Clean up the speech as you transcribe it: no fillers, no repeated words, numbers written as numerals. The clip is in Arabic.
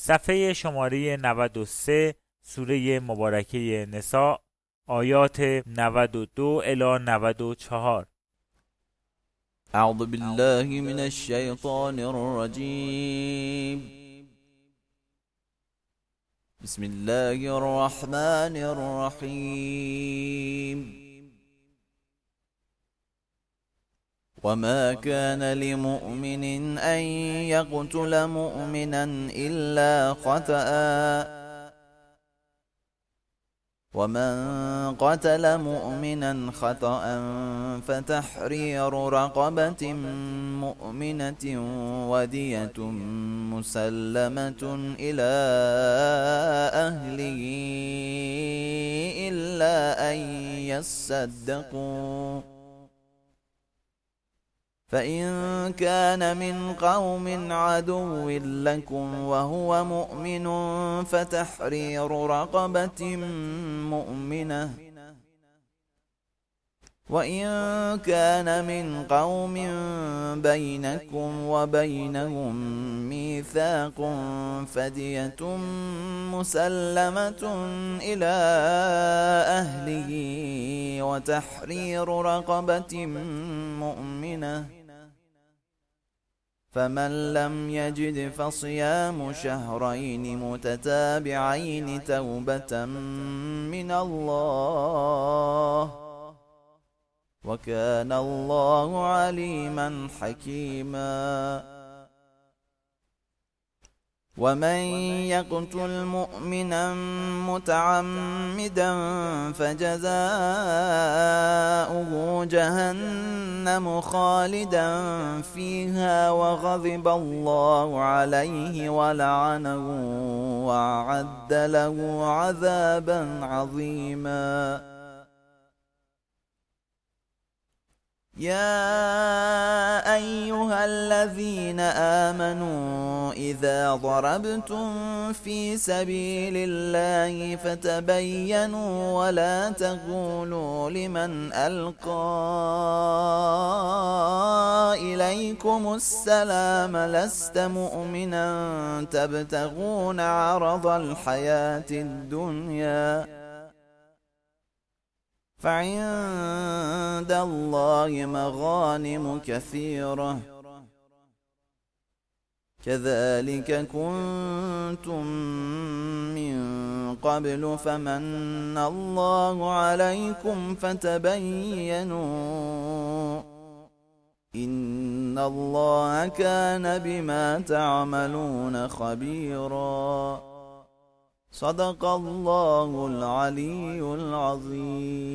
صفحه شماره 93 سوره مبارکه نساء آیات 92 الی 94. اعوذ بالله من الشیطان الرجیم. بسم الله الرحمن الرحیم. وما كان لمؤمن أن يقتل مؤمنا إلا خطأ، ومن قتل مؤمنا خطأ فتحرير رقبة مؤمنة ودية مسلمة إلى أهله إلا أن يصدقوا، فإن كان من قوم عدو لكم وهو مؤمن فتحرير رقبة مؤمنة، وإن كان من قوم بينكم وبينهم ميثاق فدية مسلمة إلى أهله وتحرير رقبة مؤمنة، فمن لم يجد فصيام شهرين متتابعين توبة من الله، وكان الله عليما حكيما. ومن يقتل مؤمنا متعمدا فجزاؤه جهنم خالدا فيها وغضب الله عليه ولعنه وأعد له عذابا عظيما. يا أيها الذين آمنوا إذا ضربتم في سبيل الله فتبينوا ولا تقولوا لمن ألقى إليكم السلام لست مؤمنا تبتغون عرض الحياة الدنيا، فعند الله مغانم كثيرة كذلك كنتم من قبل فمن الله عليكم فتبينوا إن الله كان بما تعملون خبيرا. صدق الله العلي العظيم.